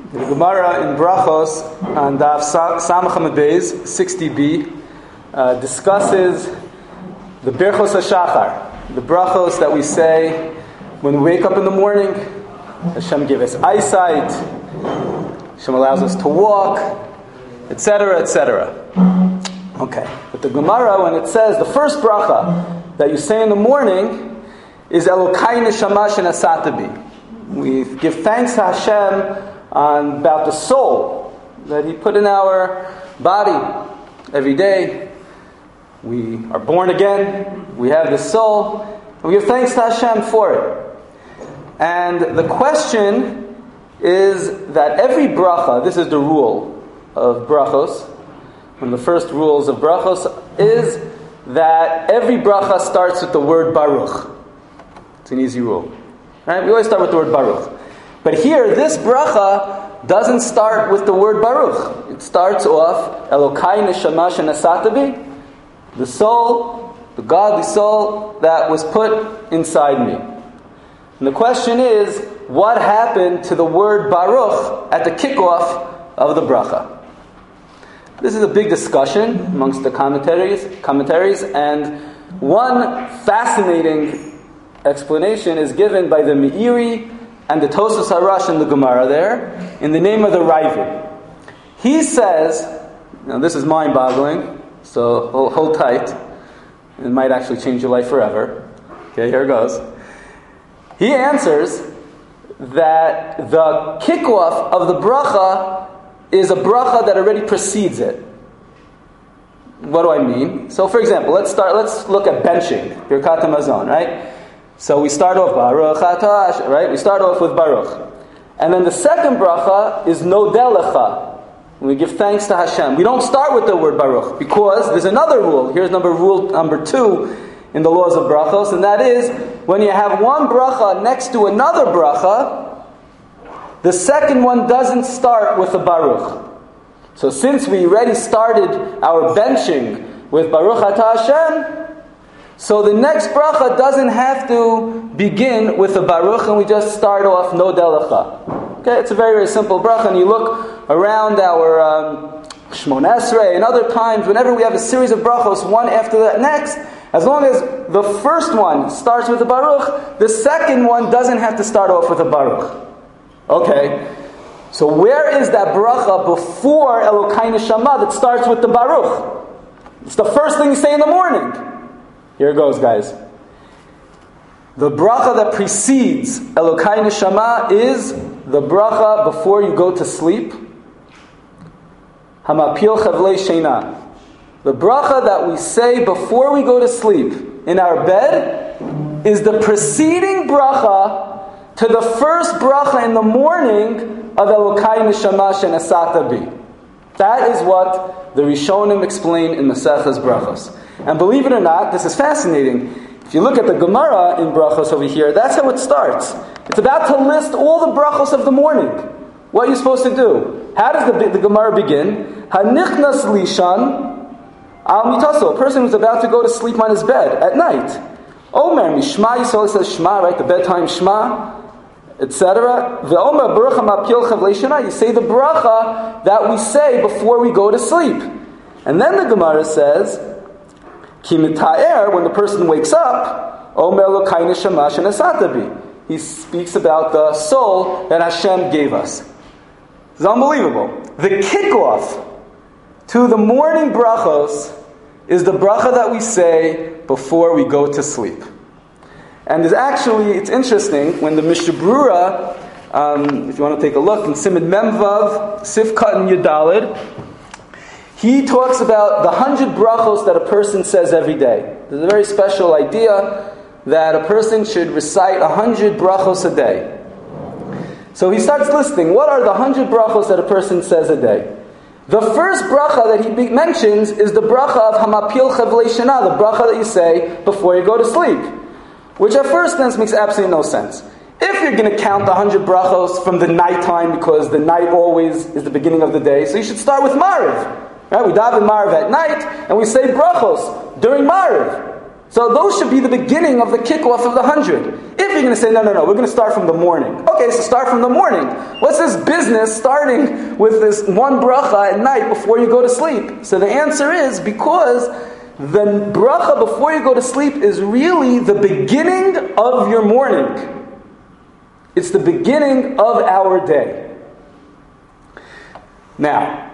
The Gemara in Brachos on Daf Samach Amud Beis 60b discusses the Birchos HaShachar, the brachos that we say when we wake up in the morning. Hashem gives us eyesight, Hashem allows us to walk, etc., etc. Okay, but the Gemara, when it says the first bracha that you say in the morning is Elokai Neshama Shenasata Bi. We give thanks to Hashem about the soul that He put in our body. Every day we are born again, we have this soul, and we give thanks to Hashem for it. And the question is that every bracha, this is the rule of brachos, one of the first rules of brachos is that every bracha starts with the word Baruch. It's an easy rule. Right? We always start with the word Baruch. But here, this bracha doesn't start with the word Baruch. It starts off, Elokai Neshama Shenasata Bi, the soul, the godly soul that was put inside me. And the question is, what happened to the word Baruch at the kickoff of the bracha? This is a big discussion amongst the commentaries, and one fascinating explanation is given by the Meiri and the Tosfos Harash in the Gemara there, in the name of the Ravid. He says, now this is mind-boggling, so hold tight. It might actually change your life forever. Okay, here it goes. He answers that the kickoff of the bracha is a bracha that already precedes it. What do I mean? So, for example, let's look at benching, Birkat Hamazon, right? So we start off Baruch Atah, right? We start off with Baruch. And then the second bracha is Nodeh Lecha. We give thanks to Hashem. We don't start with the word Baruch because there's another rule. Here's rule number 2 in the laws of brachos, and that is when you have one bracha next to another bracha, the second one doesn't start with a Baruch. So since we already started our benching with Baruch Atah Hashem, so the next bracha doesn't have to begin with a Baruch, and we just start off Nodeh Lecha. Okay, it's a very, very simple bracha, and you look around our Shmona Esrei and other times, whenever we have a series of brachos, one after the next, as long as the first one starts with a Baruch, the second one doesn't have to start off with a Baruch. Okay, so where is that bracha before Elokai Neshama that starts with the Baruch? It's the first thing you say in the morning. Here it goes, guys. The bracha that precedes Elokai Neshama is the bracha before you go to sleep. Hamapil Chavlei Sheina. The bracha that we say before we go to sleep in our bed is the preceding bracha to the first bracha in the morning of Elokai Neshama Shenasata Bi. That is what the Rishonim explain in Maseches Brachos. And believe it or not, this is fascinating. If you look at the Gemara in Brachos over here, that's how it starts. It's about to list all the brachos of the morning. What are you supposed to do? How does the Gemara begin? Hanichnas lishan al mitaso. A person who's about to go to sleep on his bed at night. Omer mishma Yisrael says Shema, right? The bedtime Shema, etc. Ve'omer baruch hamapil chavlei shana. You say the bracha that we say before we go to sleep. And then the Gemara says, Ki mita'er, when the person wakes up, Omer Elokai Neshama Shenasata Bi. He speaks about the soul that Hashem gave us. It's unbelievable. The kickoff to the morning brachos is the bracha that we say before we go to sleep. And it's interesting, when the Mishnah Brura, if you want to take a look, in Siman Memvav, Sifkat and Yudalid, he talks about the 100 brachos that a person says every day. There's a very special idea that a person should recite 100 brachos a day. So he starts listing, what are the 100 brachos that a person says a day? The first bracha that he mentions is the bracha of Hamapil Chavlei Shana, the bracha that you say before you go to sleep. Which at first glance makes absolutely no sense. If you're going to count the 100 brachos from the nighttime, because the night always is the beginning of the day, so you should start with Mariv. Right? We daven Mariv at night, and we say brachos during Mariv. So those should be the beginning of the kickoff of the 100. If you're going to say, no, we're going to start from the morning. Okay, so start from the morning. What's this business starting with this one bracha at night before you go to sleep? So the answer is because the bracha before you go to sleep is really the beginning of your morning. It's the beginning of our day. Now,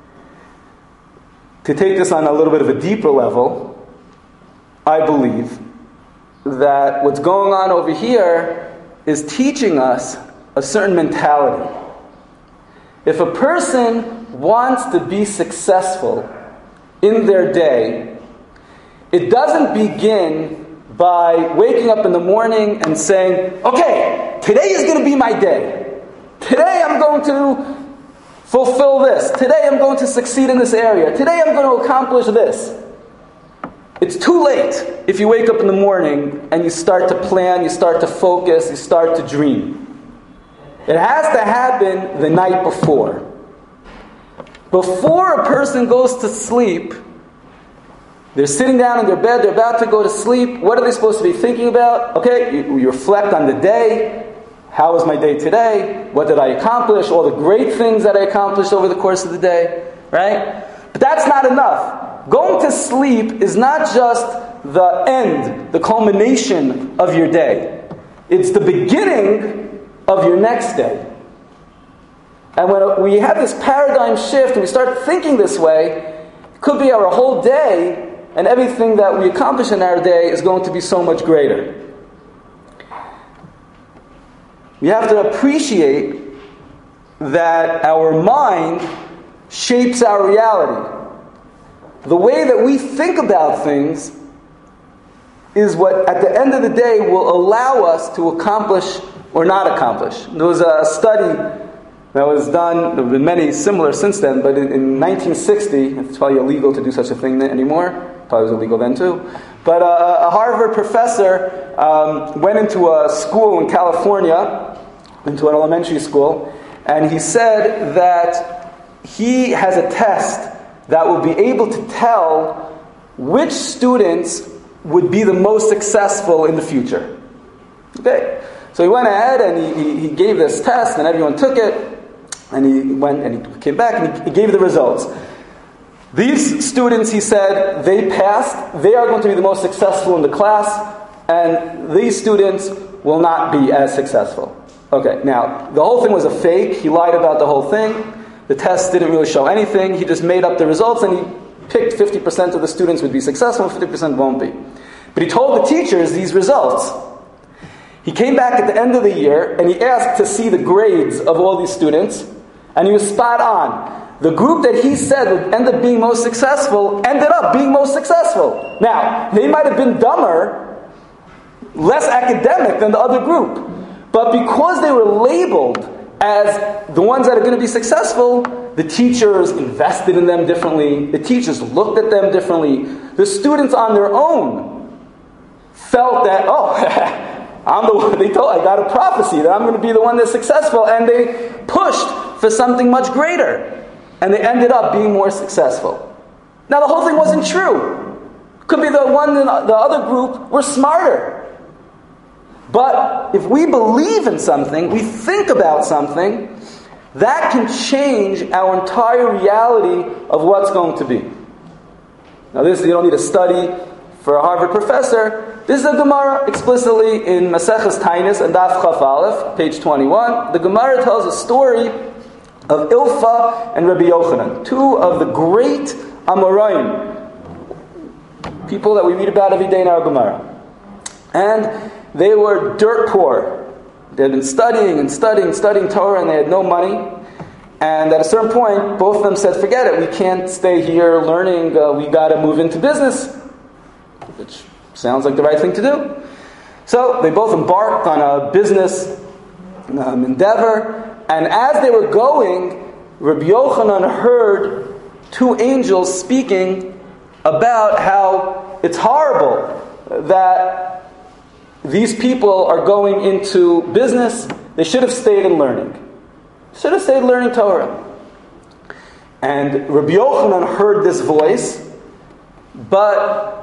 to take this on a little bit of a deeper level, I believe that what's going on over here is teaching us a certain mentality. If a person wants to be successful in their day, it doesn't begin by waking up in the morning and saying, okay, today is going to be my day. Today I'm going to fulfill this. Today I'm going to succeed in this area. Today I'm going to accomplish this. It's too late if you wake up in the morning and you start to plan, you start to focus, you start to dream. It has to happen the night before. Before a person goes to sleep, they're sitting down in their bed, they're about to go to sleep. What are they supposed to be thinking about? Okay, you reflect on the day. How was my day today? What did I accomplish? All the great things that I accomplished over the course of the day, right? But that's not enough. Going to sleep is not just the end, the culmination of your day. It's the beginning of your next day. And when we have this paradigm shift and we start thinking this way, it could be our whole day, and everything that we accomplish in our day is going to be so much greater. We have to appreciate that our mind shapes our reality. The way that we think about things is what, at the end of the day, will allow us to accomplish or not accomplish. There was a study that was done, there have been many similar since then, but in 1960, it's probably illegal to do such a thing anymore, probably was illegal then too, but a Harvard professor went into a school in California, into an elementary school, and he said that he has a test that will be able to tell which students would be the most successful in the future. Okay, so he went ahead and he gave this test, and everyone took it, and he went and he came back and he gave the results. These students, he said, they passed. They are going to be the most successful in the class, and these students will not be as successful. Okay, now the whole thing was a fake. He lied about the whole thing. The test didn't really show anything. He just made up the results, and he picked 50% of the students would be successful, 50% won't be. But he told the teachers these results. He came back at the end of the year, and he asked to see the grades of all these students, and he was spot on. The group that he said would end up being most successful ended up being most successful. Now, they might have been dumber, less academic than the other group, but because they were labeled as the ones that are going to be successful, the teachers invested in them differently. The teachers looked at them differently. The students on their own felt that, I'm the one. They told I got a prophecy that I'm going to be the one that's successful, and they pushed for something much greater, and they ended up being more successful. Now the whole thing wasn't true. Could be the one in the other group were smarter. But if we believe in something, we think about something, that can change our entire reality of what's going to be. Now this, you don't need a study for a Harvard professor. This is a Gemara explicitly in Maseches Tainis and Daf Chaf Aleph, page 21. The Gemara tells a story of Ilfa and Rabbi Yochanan, two of the great Amoraim, people that we read about every day in our Gemara. And they were dirt poor. They had been studying Torah, and they had no money. And at a certain point, both of them said, forget it, we can't stay here learning, we got to move into business. Which sounds like the right thing to do. So they both embarked on a business endeavor, and as they were going, Rabbi Yochanan heard two angels speaking about how it's horrible that these people are going into business. They should have stayed in learning. Should have stayed learning Torah. And Rabbi Yochanan heard this voice, but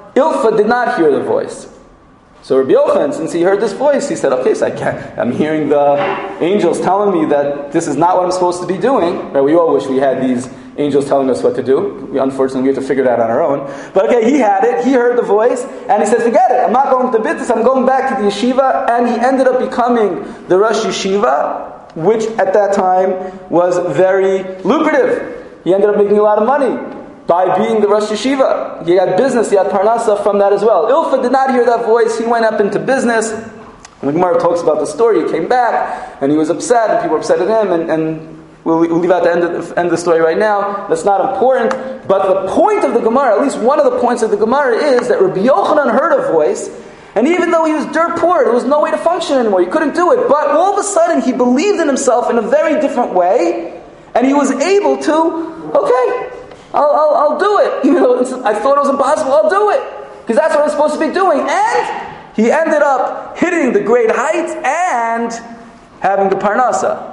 Ilfa did not hear the voice. So Rabbi Yochanan, since he heard this voice, he said, okay, so I'm hearing the angels telling me that this is not what I'm supposed to be doing. Right? We all wish we had these angels telling us what to do. Unfortunately, we have to figure it out on our own. But okay, he had it. He heard the voice. And he said, forget it. I'm not going to Bittus. I'm going back to the yeshiva. And he ended up becoming the Rosh Yeshiva, which at that time was very lucrative. He ended up making a lot of money by being the Rosh Yeshiva. He had business, he had parnasa from that as well. Ilfa did not hear that voice. He went up into business. And the Gemara talks about the story. He came back, and he was upset, and people were upset at him, and we'll leave out the end of the story right now. That's not important. But the point of the Gemara, at least one of the points of the Gemara, is that Rabbi Yochanan heard a voice, and even though he was dirt poor, there was no way to function anymore. He couldn't do it. But all of a sudden, he believed in himself in a very different way, and he was able to, okay, I'll do it. Even though I thought it was impossible, I'll do it. Because that's what I'm supposed to be doing. And he ended up hitting the great heights and having the parnasa.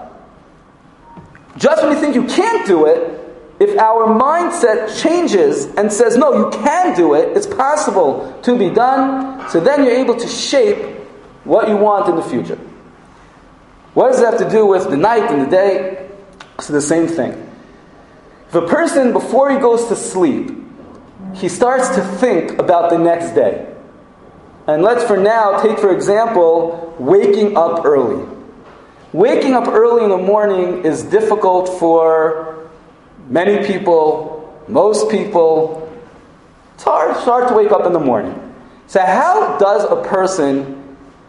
Just when you think you can't do it, if our mindset changes and says, no, you can do it, it's possible to be done, so then you're able to shape what you want in the future. What does it have to do with the night and the day? It's the same thing. If a person, before he goes to sleep, he starts to think about the next day. And let's for now take, for example, waking up early. Waking up early in the morning is difficult for many people, most people. It's hard to wake up in the morning. So how does a person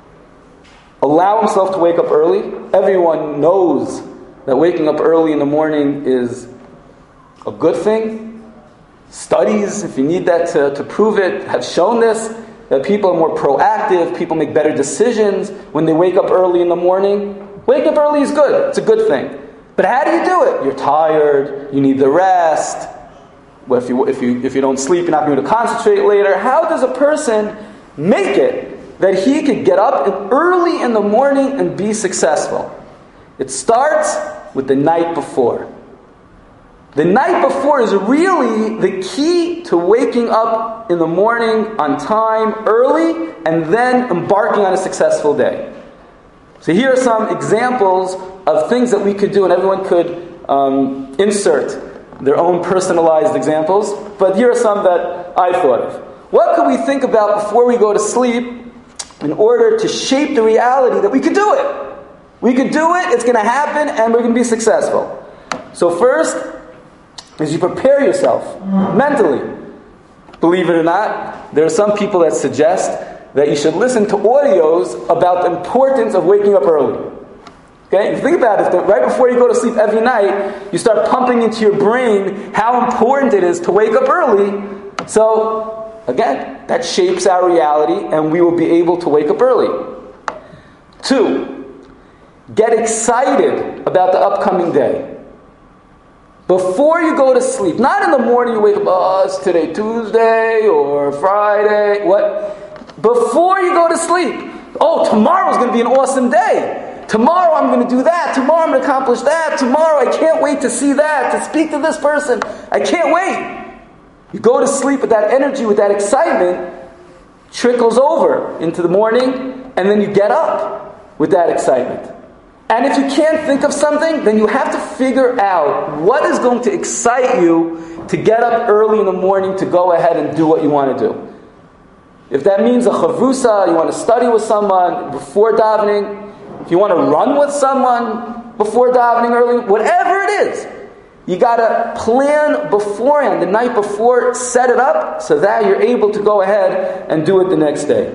allow himself to wake up early? Everyone knows that waking up early in the morning is a good thing. Studies, if you need that to prove it, have shown this, that people are more proactive, people make better decisions when they wake up early in the morning. Waking up early is good, it's a good thing. But how do you do it? You're tired, you need the rest. Well, if you don't sleep, you're not going to concentrate later. How does a person make it that he could get up early in the morning and be successful? It starts with the night before. The night before is really the key to waking up in the morning on time, early, and then embarking on a successful day. So here are some examples of things that we could do, and everyone could insert their own personalized examples, but here are some that I thought of. What could we think about before we go to sleep in order to shape the reality that we could do it? We could do it, it's going to happen, and we're going to be successful. So first, as you prepare yourself mentally, believe it or not, there are some people that suggest that you should listen to audios about the importance of waking up early. Okay? If you think about it, right before you go to sleep every night, you start pumping into your brain how important it is to wake up early. So, again, that shapes our reality, and we will be able to wake up early. 2, get excited about the upcoming day. Before you go to sleep, not in the morning you wake up, oh, it's today Tuesday or Friday, what? Before you go to sleep, oh, tomorrow's going to be an awesome day. Tomorrow I'm going to do that. Tomorrow I'm going to accomplish that. Tomorrow I can't wait to see that, to speak to this person. I can't wait. You go to sleep with that energy, with that excitement, trickles over into the morning, and then you get up with that excitement. And if you can't think of something, then you have to figure out what is going to excite you to get up early in the morning to go ahead and do what you want to do. If that means a chavrusa, you want to study with someone before davening, if you want to run with someone before davening early, whatever it is, you got to plan beforehand, the night before, set it up so that you're able to go ahead and do it the next day.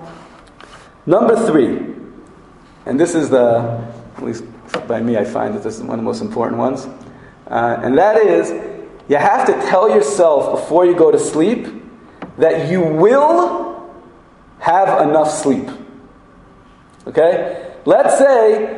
Number 3, and this is at least by me, I find that this is one of the most important ones, and that is, you have to tell yourself before you go to sleep that you will have enough sleep. Okay? Let's say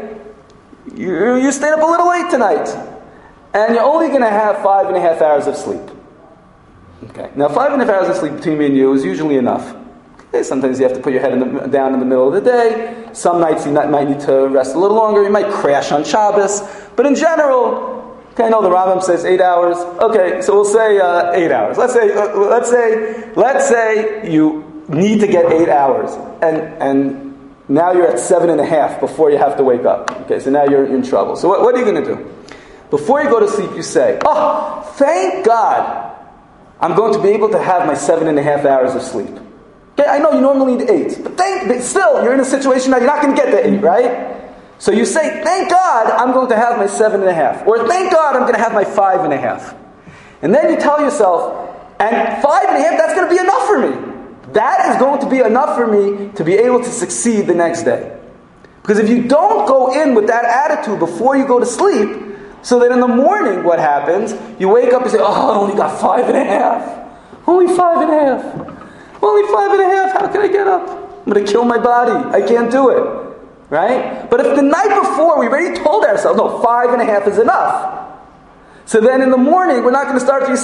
you stayed up a little late tonight, and you're only going to have 5.5 hours of sleep. Okay? Now, 5.5 hours of sleep between me and you is usually enough. Okay? Sometimes you have to put your head down in the middle of the day. Some nights you might need to rest a little longer. You might crash on Shabbos. But in general, Okay, no, the Rambam says 8 hours. Okay, so we'll say 8 hours. Let's say you need to get 8 hours, and now you're at 7.5 before you have to wake up. Okay, so now you're in trouble. So what are you going to do? Before you go to sleep, you say, "Oh, thank God, I'm going to be able to have my 7.5 hours of sleep." Okay, I know you normally need 8, but still, you're in a situation that you're not going to get the 8, right? So you say, "Thank God, I'm going to have my 7.5," or "Thank God, I'm going to have my 5.5," and then you tell yourself, "And 5.5, that's going to be enough for me. That is going to be enough for me to be able to succeed the next day." Because if you don't go in with that attitude before you go to sleep, so that in the morning, what happens? You wake up and say, "Oh, I only got 5.5. Only 5.5. Only 5.5. How can I get up? I'm going to kill my body. I can't do it." Right? But if the night before we already told ourselves, "No, 5.5 is enough," so then in the morning we're not going to start to